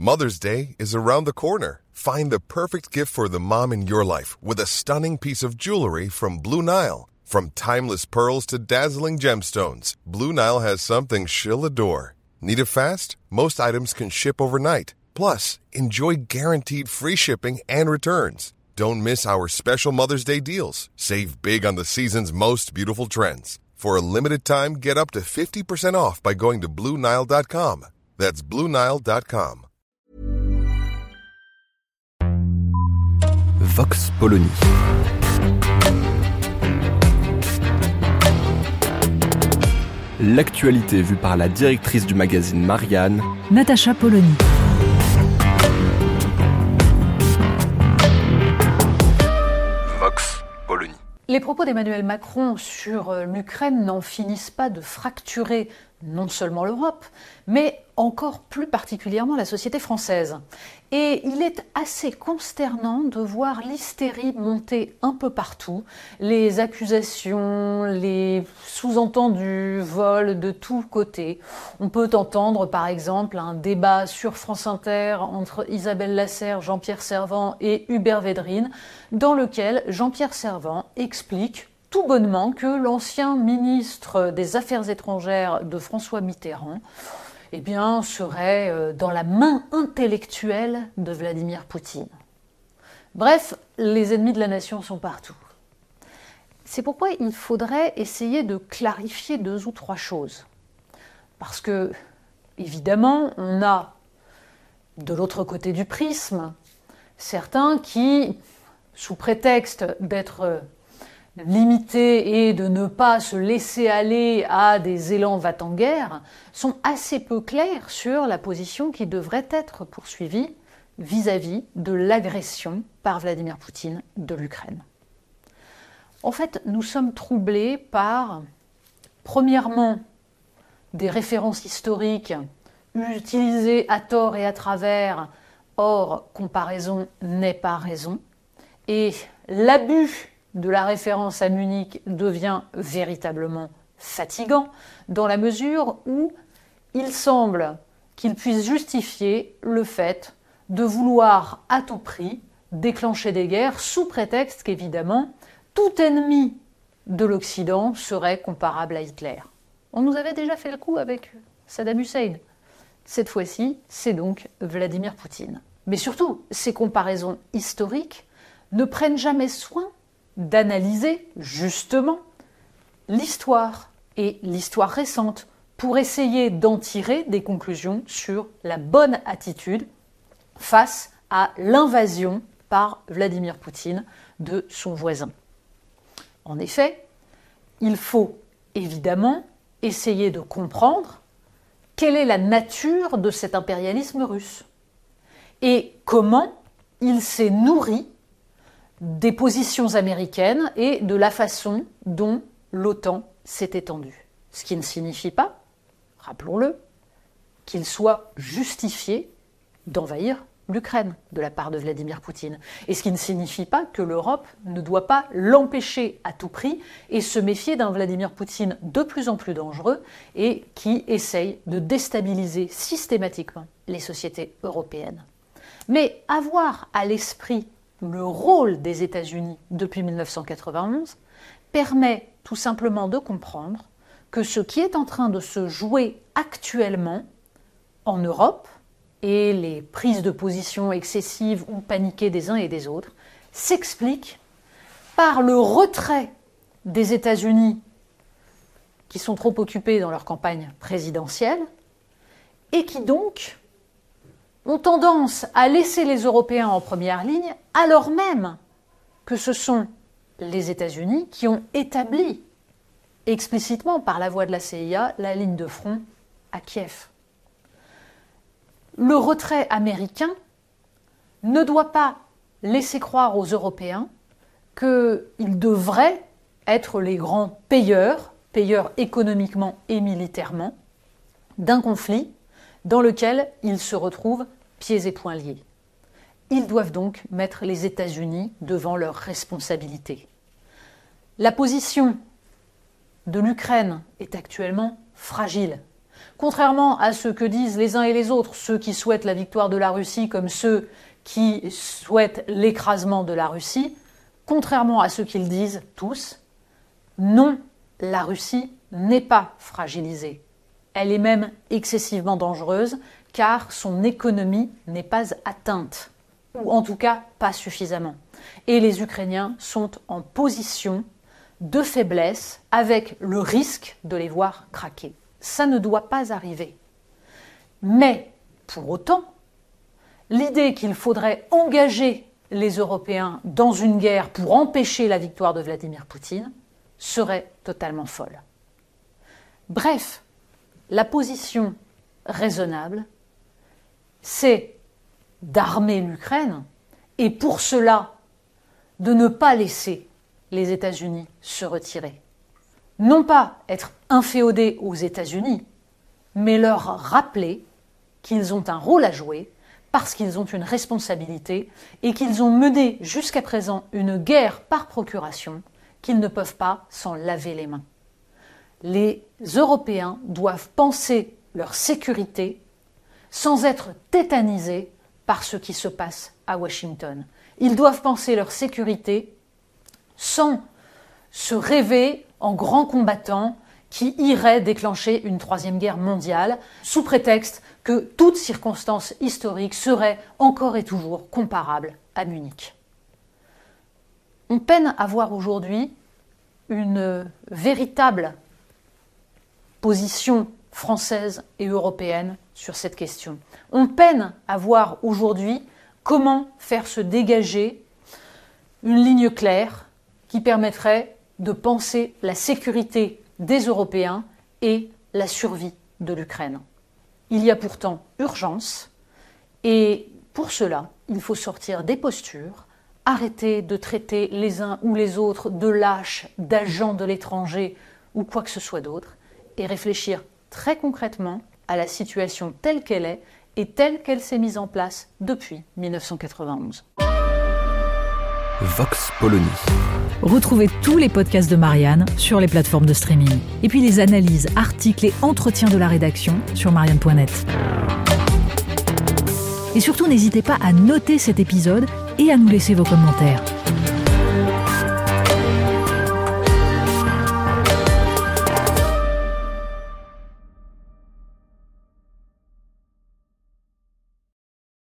Mother's Day is around the corner. Find the perfect gift for the mom in your life with a stunning piece of jewelry from Blue Nile. From timeless pearls to dazzling gemstones, Blue Nile has something she'll adore. Need it fast? Most items can ship overnight. Plus, enjoy guaranteed free shipping and returns. Don't miss our special Mother's Day deals. Save big on the season's most beautiful trends. For a limited time, get up to 50% off by going to BlueNile.com. That's BlueNile.com. Vox Polony. L'actualité vue par la directrice du magazine Marianne, Natacha Polony. Vox Polony. Les propos d'Emmanuel Macron sur l'Ukraine n'en finissent pas de fracturer non seulement l'Europe, mais encore plus particulièrement la société française. Et il est assez consternant de voir l'hystérie monter un peu partout, les accusations, les sous-entendus volent de tous côtés. On peut entendre par exemple un débat sur France Inter entre Isabelle Lasserre, Jean-Pierre Servan et Hubert Védrine, dans lequel Jean-Pierre Servan explique tout bonnement que l'ancien ministre des Affaires étrangères de François Mitterrand serait dans la main intellectuelle de Vladimir Poutine. Bref, les ennemis de la nation sont partout. C'est pourquoi il faudrait essayer de clarifier 2 ou 3 choses. Parce que, évidemment, on a, de l'autre côté du prisme, certains qui, sous prétexte d'être limité et de ne pas se laisser aller à des élans va-t-en-guerre, sont assez peu clairs sur la position qui devrait être poursuivie vis-à-vis de l'agression par Vladimir Poutine de l'Ukraine. En fait, nous sommes troublés par, premièrement, des références historiques utilisées à tort et à travers, or comparaison n'est pas raison, et l'abus de la référence à Munich devient véritablement fatigant dans la mesure où il semble qu'il puisse justifier le fait de vouloir à tout prix déclencher des guerres sous prétexte qu'évidemment tout ennemi de l'Occident serait comparable à Hitler. On nous avait déjà fait le coup avec Saddam Hussein. Cette fois-ci, c'est donc Vladimir Poutine. Mais surtout, ces comparaisons historiques ne prennent jamais soin d'analyser justement l'histoire et l'histoire récente pour essayer d'en tirer des conclusions sur la bonne attitude face à l'invasion par Vladimir Poutine de son voisin. En effet, il faut évidemment essayer de comprendre quelle est la nature de cet impérialisme russe et comment il s'est nourri des positions américaines et de la façon dont l'OTAN s'est étendue. Ce qui ne signifie pas, rappelons-le, qu'il soit justifié d'envahir l'Ukraine de la part de Vladimir Poutine. Et ce qui ne signifie pas que l'Europe ne doit pas l'empêcher à tout prix et se méfier d'un Vladimir Poutine de plus en plus dangereux et qui essaye de déstabiliser systématiquement les sociétés européennes. Mais avoir à l'esprit le rôle des États-Unis depuis 1991 permet tout simplement de comprendre que ce qui est en train de se jouer actuellement en Europe et les prises de position excessives ou paniquées des uns et des autres s'explique par le retrait des États-Unis qui sont trop occupés dans leur campagne présidentielle et qui donc ont tendance à laisser les Européens en première ligne, alors même que ce sont les États-Unis qui ont établi explicitement par la voie de la CIA la ligne de front à Kiev. Le retrait américain ne doit pas laisser croire aux Européens qu'ils devraient être les grands payeurs économiquement et militairement, d'un conflit dans lequel ils se retrouvent pieds et poings liés. Ils doivent donc mettre les États-Unis devant leurs responsabilités. La position de l'Ukraine est actuellement fragile. Contrairement à ce que disent les uns et les autres, ceux qui souhaitent la victoire de la Russie comme ceux qui souhaitent l'écrasement de la Russie, contrairement à ce qu'ils disent tous, non, la Russie n'est pas fragilisée. Elle est même excessivement dangereuse car son économie n'est pas atteinte, ou en tout cas pas suffisamment. Et les Ukrainiens sont en position de faiblesse avec le risque de les voir craquer. Ça ne doit pas arriver. Mais, pour autant, l'idée qu'il faudrait engager les Européens dans une guerre pour empêcher la victoire de Vladimir Poutine serait totalement folle. Bref, la position raisonnable, c'est d'armer l'Ukraine et pour cela, de ne pas laisser les États-Unis se retirer. Non pas être inféodés aux États-Unis, mais leur rappeler qu'ils ont un rôle à jouer parce qu'ils ont une responsabilité et qu'ils ont mené jusqu'à présent une guerre par procuration qu'ils ne peuvent pas s'en laver les mains. Les Européens doivent penser leur sécurité sans être tétanisés par ce qui se passe à Washington. Ils doivent penser leur sécurité sans se rêver en grands combattants qui iraient déclencher une troisième guerre mondiale sous prétexte que toute circonstance historique serait encore et toujours comparable à Munich. On peine à voir aujourd'hui une véritable position française et européenne sur cette question. On peine à voir aujourd'hui comment faire se dégager une ligne claire qui permettrait de penser la sécurité des Européens et la survie de l'Ukraine. Il y a pourtant urgence et pour cela, il faut sortir des postures, arrêter de traiter les uns ou les autres de lâches, d'agents de l'étranger ou quoi que ce soit d'autre et réfléchir très concrètement à la situation telle qu'elle est et telle qu'elle s'est mise en place depuis 1991. Vox Polony. Retrouvez tous les podcasts de Marianne sur les plateformes de streaming. Et puis les analyses, articles et entretiens de la rédaction sur marianne.net. Et surtout, n'hésitez pas à noter cet épisode et à nous laisser vos commentaires.